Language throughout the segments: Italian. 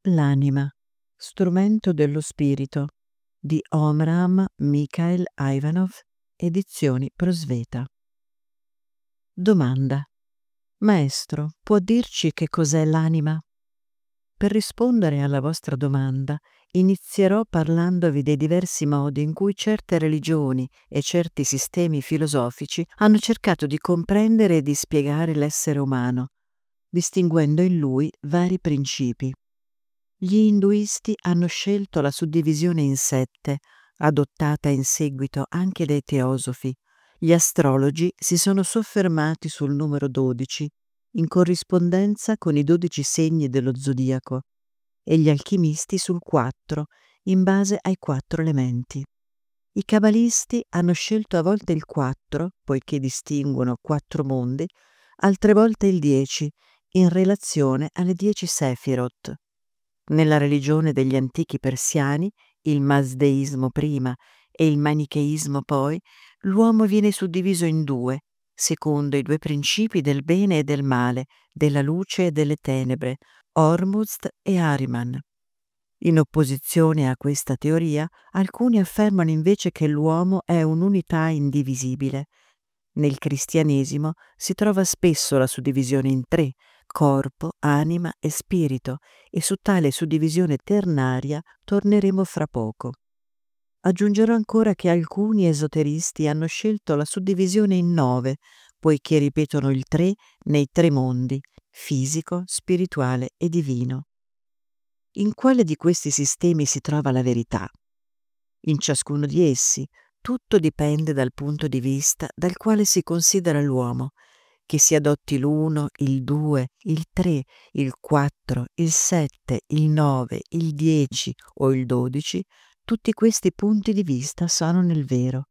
L'anima, strumento dello spirito di Omram Mikhail Ivanov, edizioni Prosveta. Domanda. Maestro, può dirci che cos'è l'anima? Per rispondere alla vostra domanda, inizierò parlandovi dei diversi modi in cui certe religioni e certi sistemi filosofici hanno cercato di comprendere e di spiegare l'essere umano, distinguendo in lui vari principi. Gli induisti hanno scelto la suddivisione in 7, adottata in seguito anche dai teosofi. Gli astrologi si sono soffermati sul numero 12, in corrispondenza con i 12 segni dello zodiaco, e gli alchimisti sul 4, in base ai 4 elementi. I cabalisti hanno scelto a volte il 4, poiché distinguono 4 mondi, altre volte il 10, in relazione alle 10 Sefirot. Nella religione degli antichi persiani, il mazdeismo prima e il manicheismo poi, l'uomo viene suddiviso in due, secondo i due principi del bene e del male, della luce e delle tenebre, Ormuzd e Ahriman. In opposizione a questa teoria, alcuni affermano invece che l'uomo è un'unità indivisibile. Nel cristianesimo si trova spesso la suddivisione in 3, corpo, anima e spirito, e su tale suddivisione ternaria torneremo fra poco. Aggiungerò ancora che alcuni esoteristi hanno scelto la suddivisione in 9, poiché ripetono il 3 nei 3 mondi, fisico, spirituale e divino. In quale di questi sistemi si trova la verità? In ciascuno di essi. Tutto dipende dal punto di vista dal quale si considera l'uomo, che si adotti l'1, il 2, il 3, il 4, il 7, il 9, il 10 o il 12, tutti questi punti di vista sono nel vero.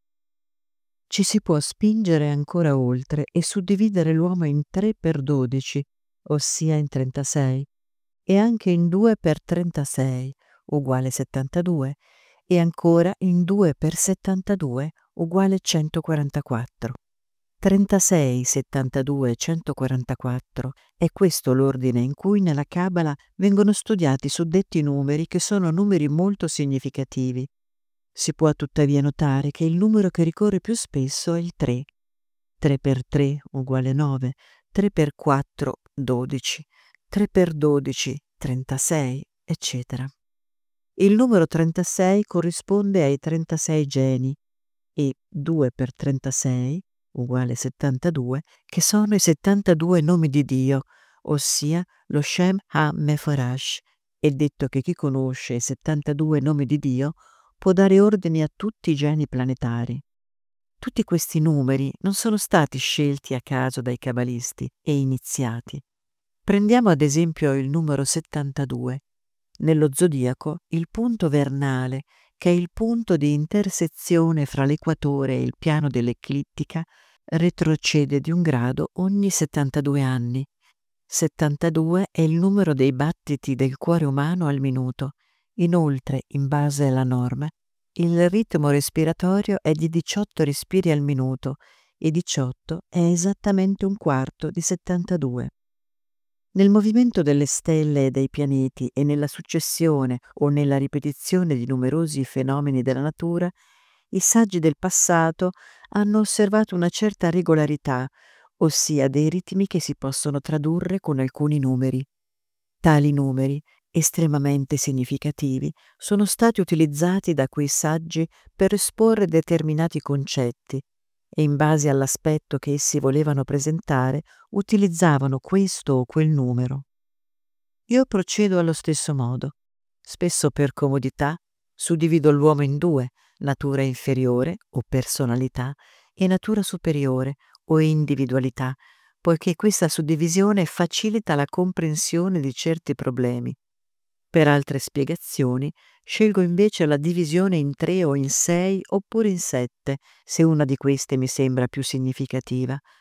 Ci si può spingere ancora oltre e suddividere l'uomo in 3 per 12, ossia in 36, e anche in 2 per 36, uguale 72, e ancora in 2 per 72 uguale 144. 36, 72 e 144 è questo l'ordine in cui nella Cabala vengono studiati i suddetti numeri, che sono numeri molto significativi. Si può tuttavia notare che il numero che ricorre più spesso è il 3. 3 per 3 uguale 9, 3 per 4 12, 3 per 12 36, eccetera. Il numero 36 corrisponde ai 36 geni e 2 per 36 uguale 72, che sono i 72 nomi di Dio, ossia lo Shem HaMeforash. È detto che chi conosce i 72 nomi di Dio può dare ordini a tutti i geni planetari. Tutti questi numeri non sono stati scelti a caso dai cabalisti e iniziati. Prendiamo ad esempio il numero 72. Nello zodiaco, il punto vernale, che è il punto di intersezione fra l'equatore e il piano dell'eclittica, retrocede di 1 grado ogni 72 anni. 72 è il numero dei battiti del cuore umano al minuto. Inoltre, in base alla norma, il ritmo respiratorio è di 18 respiri al minuto e 18 è esattamente 1/4 di 72. Nel movimento delle stelle e dei pianeti e nella successione o nella ripetizione di numerosi fenomeni della natura, i saggi del passato hanno osservato una certa regolarità, ossia dei ritmi che si possono tradurre con alcuni numeri. Tali numeri, estremamente significativi, sono stati utilizzati da quei saggi per esporre determinati concetti, e in base all'aspetto che essi volevano presentare utilizzavano questo o quel numero. Io procedo allo stesso modo. Spesso per comodità suddivido l'uomo in 2, natura inferiore o personalità e natura superiore o individualità, poiché questa suddivisione facilita la comprensione di certi problemi. Per altre spiegazioni scelgo invece la divisione in 3 o in 6 oppure in 7, se una di queste mi sembra più significativa,